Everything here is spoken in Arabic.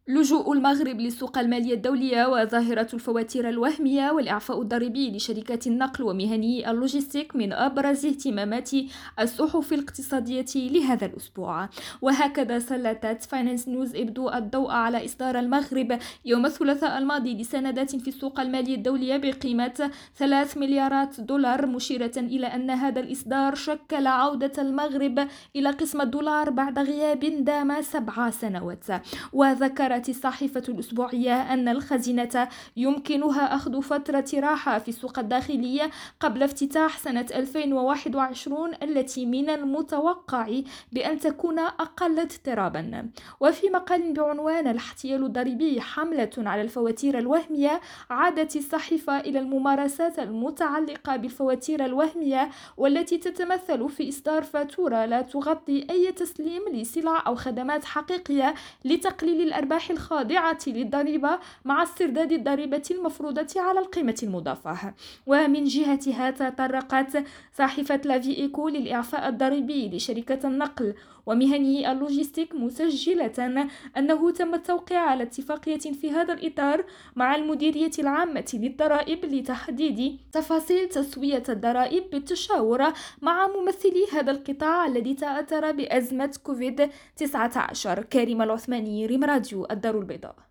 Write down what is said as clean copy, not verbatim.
لجوء المغرب للسوق المالية الدولية وظاهرة الفواتير الوهمية والإعفاء الضريبي لشركات النقل ومهني اللوجستيك من أبرز اهتمامات الصحف الاقتصادية لهذا الأسبوع. وهكذا سلطت فاينانس نيوز إبدو الضوء على إصدار المغرب يوم الثلاثاء الماضي لسندات في السوق المالية الدولية بقيمة 3 مليارات دولار، مشيرة إلى أن هذا الإصدار شكل عودة المغرب إلى قسم الدولار بعد غياب دام 7 سنوات. وذكرت الصحيفة الأسبوعية أن الخزينة يمكنها أخذ فترة راحة في السوق الداخلية قبل افتتاح سنة 2021 التي من المتوقع بأن تكون أقل اضطرابا. وفي مقال بعنوان الاحتيال الضريبي حملة على الفواتير الوهمية، عادت الصحيفة إلى الممارسات المتعلقة بالفواتير الوهمية والتي تتمثل في إصدار فاتورة لا تغطي أي تسليم لسلع أو خدمات حقيقية لتقليل الأرباح الخاضعة للضريبة مع استرداد الضريبة المفروضة على القيمة المضافة. ومن جهتها تطرقت صحيفة لافي إيكو للإعفاء الضريبي لشركة النقل ومهني اللوجستيك، مسجلة أنه تم التوقيع على اتفاقية في هذا الإطار مع المديرية العامة للضرائب لتحديد تفاصيل تسوية الضرائب بالتشاور مع ممثلي هذا القطاع الذي تأثر بأزمة كوفيد-19. كريمة العثماني، ريم راديو، الدار البيضاء.